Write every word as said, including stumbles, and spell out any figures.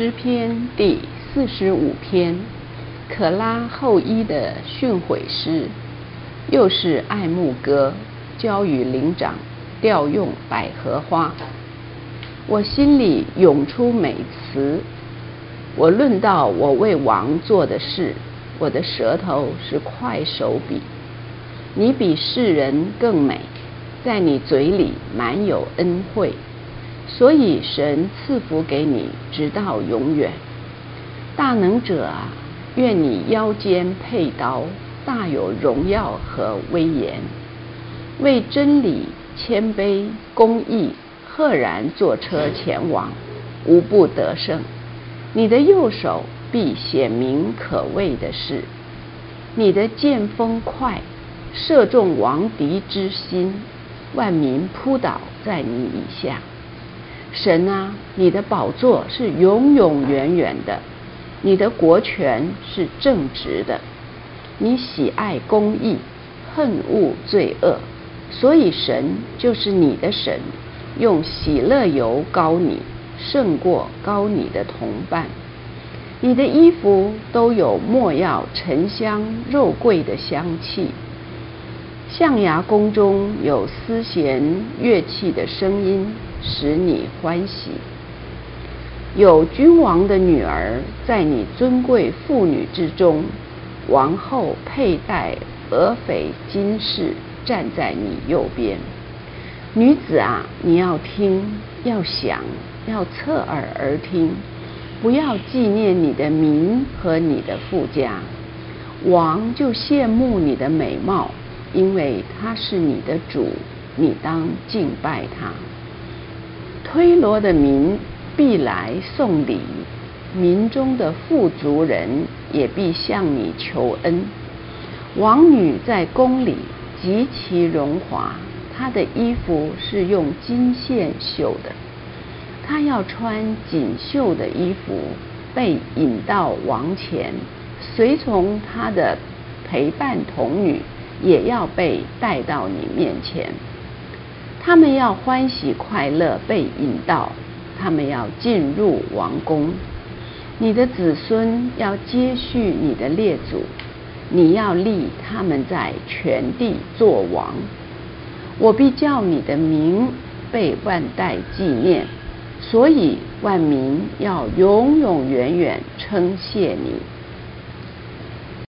诗篇第四十五篇，可拉后裔的训诲诗，又是爱慕歌，交与灵长，调用百合花。我心里涌出美词，我论到我为王做的事，我的舌头是快手笔。你比世人更美，在你嘴里满有恩惠，所以神赐福给你，直到永远。大能者啊，愿你腰间佩刀，大有荣耀和威严，为真理谦卑公义，赫然坐车前往，无不得胜。你的右手必显明可畏的事，你的剑锋快，射中王敌之心，万民扑倒在你以下。神啊，你的宝座是永永远远的，你的国权是正直的，你喜爱公义，恨恶罪恶，所以神就是你的神，用喜乐油膏你，胜过膏你的同伴。你的衣服都有没药、沉香、肉桂的香气，象牙宫中有丝弦乐器的声音，使你欢喜。有君王的女儿在你尊贵妇女之中，王后佩戴俄斐金饰，站在你右边。女子啊，你要听，要想，要侧耳而听，不要纪念你的民和你的父家。王就羡慕你的美貌，因为他是你的主，你当敬拜他。推罗的民必来送礼，民中的富足人也必向你求恩。王女在宫里极其荣华，她的衣服是用金线绣的，她要穿锦绣的衣服，被引到王前，随从她的陪伴童女也要被带到你面前。他们要欢喜快乐被引到，他们要进入王宫。你的子孙要接续你的列祖，你要立他们在全地作王。我必叫你的名被万代纪念，所以万民要永永远远称谢你。